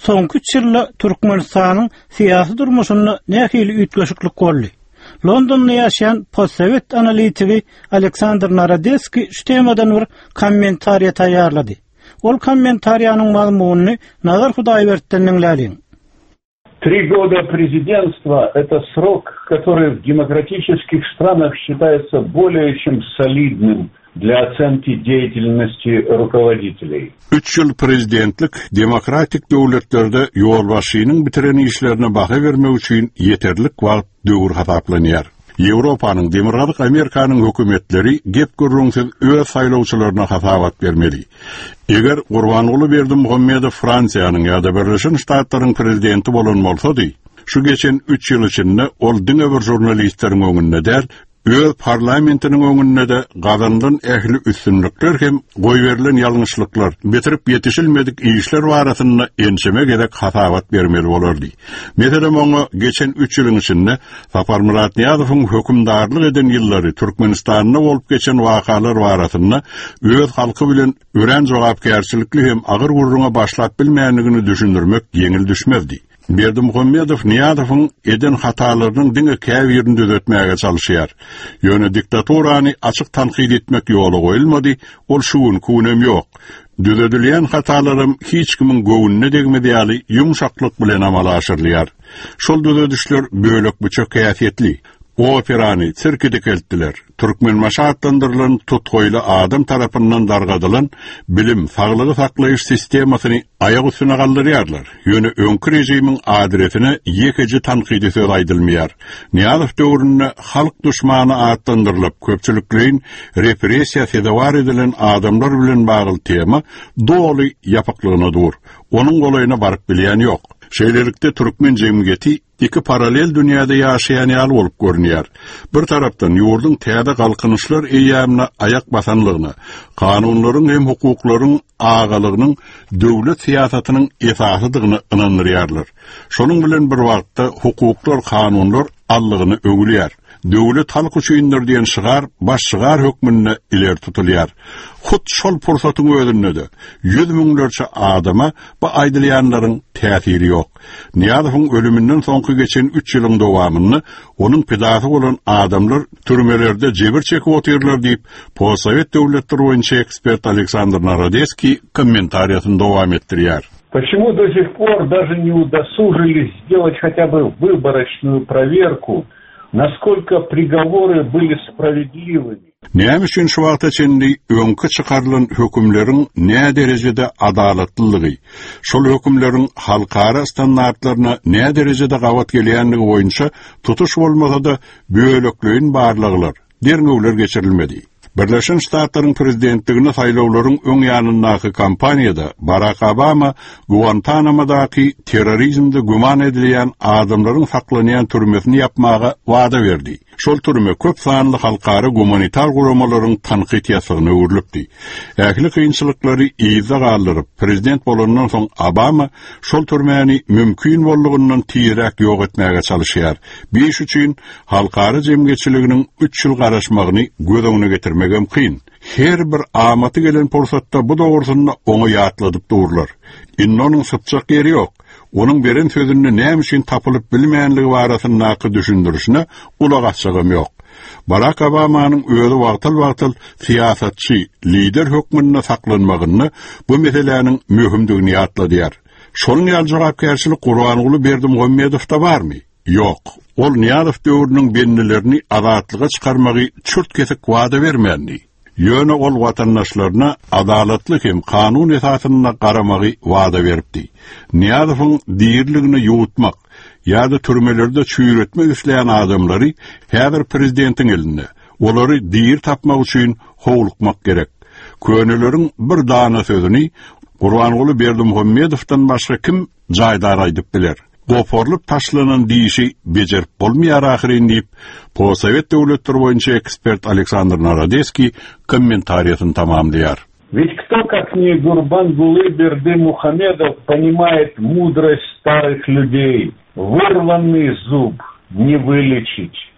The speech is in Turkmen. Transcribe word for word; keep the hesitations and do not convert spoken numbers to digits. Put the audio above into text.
soňky üç ýylda Türkmenistanyň syýasy durmuşyny nähili ütgeşiklik boldy. Londonda ýaşaýan postsovet analitigi Aleksandr Narodeski şu temadan bir kommentariýa taýýarlady. Ol kommentariýanyň mazmuny Nazar Hudaýberdiň dinläliň. Три года президентства – это срок, который в демократических странах считается более чем солидным для оценки деятельности руководителей. Üç yıl prezidentlik demokratik döwletlerde ýolbaşynyň bitiren işlerine baha vermek üçin yeterlik wagt döwür hasaplanýar. Ýewropanyň demokratik Amerikanyň hökümetleri gep gürrüňsiz öz saýlawçylaryna hasabat bermeli. Eger Gurbanuly Berdimuhammedow Fransiýanyň ýa-da Birleşik Ştatlaryň prezidenti bolan bolsady, şu geçen üç ýyl içinde ol diňe bir jurnalistleriň öňünde der, öz parlamentiniň öňünde de gazandan ähli üstünlikler hem goý berilen ýalňyşlyklar, bitirip ýetişilmedik işler barasyna enşeme gerek hasabat bermeli bolardy. Meselem oňa geçen üç ýylyň içinde Sapar Murat Niýazowyň hökümdarlyk eden ýyllary Türkmenistanyna bolup geçen wakalar barasyna öz halky bilen ören jogapkärçilikli hem agyr gurruna başlap bilmeýänligini düşündirmek ýeňil düşmezdi. Berdimuhammedow Niýazowyň eden hatalarynyň diňe käbirini düzeltmäge çalışýar. Ýöne diktatorany açyk tanqid etmek ýoly goýulmady, ol şuun kunem ýok. Düzeltilýän hatalarym hiç kimin göwnüne degmediýäli ýumşaklyk bilen amala aşyrylýar. Şol düzeltişler bölek büçük käýfiýetli. Operany sirkide keltdiler. Türkmen maşaatlandyrılan tutgoýly adam tarapyndan dargadylan bilim saglygy saklaýyş sistemasyny aýak üstüne galdyrýarlar. Ýöne öňkü rejimiň adresine ýekeji tanqidi söz aýdylmaýar. Niýazow döwründe halk düşmany atlandyrylyp köpçüliklerin repressiýa sedawar edilen adamlar bilen bagyl tema doly ýapyklygyna dur. Onuň golaýyna baryp bilýän ýok. Şeýlelikde Türkmen jemgyýeti iki paralel dünýäde ýaşaýan ýaly bolup görünýär. Bir tarapdan ýurdun täze galkynyşlar eýämine ayak basanlygyna, kanunlaryň hem hukuklaryň agalygynyň döwlet siýasatynyň esasydygyny ynandyrýarlar. Şonuň bilen bir wagtda hukuklar, kanunlar allygyny öňülýär. Döwlet halk üçindir diýen şygar, baş şygar hökmünde iler tutulýar. Hut şol pursatyň özünde de ýüz miňlerçe adama bu aýdylýanlaryň täsiri ýok. Niýazowyň ölümünden soňky geçen üç ýylyň dowamyny onuň pedagog bolan adamlar türmelerde jebir çekip otyrlar diýip postsovet döwletleri boýunça ekspert Aleksandr Narodeski kommentariýasyny dowam etdirýär. Почему до сих пор даже не удосужились сделать хотя бы выборочную проверку, насколько приговоры были справедливыми? Näme üçin şu wagta çenli öňkü çykarylan hökümleriň näme derejede adalatlylygy, şol hökümleriň halkara standartlaryna näme derejede gawat gelýänligi boýunça tutuş bolmasa da böleklerin barlyglar, derňewler geçirilmedi. Birleşik Ştatlaryň prezidentligine saýlawlaryň öň ýanyndaky kampaniýada Barack Obama Guantanamo-daky terrorizmde güman edilýän adamlaryň saklanýan türmesini ýapmaga wada berdi. Şol türme köp sanly halkara gumanitar guramaryň tanqid ýasagyna öwrülipdi. Ähli kynçylyklary iýza galdyryp prezident bolandan soň Obama şol türmäni mümkin bolugyndan tiýerek ýok etmäge çalışýar. Beş üçin halkara jemgyýetçiliginiň üç ýyl garaşmagyny göz öňüne getirmegem kyn. Her bir amaty gelen pursatda bu dogrusyna oňa ýatladyp durlar. Innonyň sypçak ýeri ýok. Onun beren sözünde näme üçin tapylyp bilmeýänligi barasyna düşündirişine ulak açygym ýok. Barack Obamanyň öýle wagtyl-wagtyl siýasatçy, lider hökmünde saklanmagyny bu meseleniň möhümdigini ýatladýar. Şonuň ýaly jogapkärçilik Gurbanuly Berdimuhammedowda barmy? Ýok. Ol Niýazow döwrüniň bennilerini azatlyga çykarmagy çürt kesik wada bermänli. Ýöne ol watandaşlaryna adalatly hem kanun esasyna garamagy wada beripdi. Niýazowyň diýerligini ýuwutmak ýa-da türmelerde çüýretmek isleýän adamlary häzir prezidentiň elinde. Olary diýer tapmak üçin howlukmak gerek. Köneleriň bir dana sözüni Gurbanuly Berdimuhammedowdan başga kim jaýdar aýdyp biler. Goporlup taşlanan diýişi bejerip bolmaýar ahyryň diýip postsovet döwletleri boýunça ekspert Aleksandr Narodeski kommentariýasyny tamamlaýar. Ведь кто, как не Гурбангулы Бердымухамедов, понимает мудрость старых людей? Вырванный зуб не вылечить.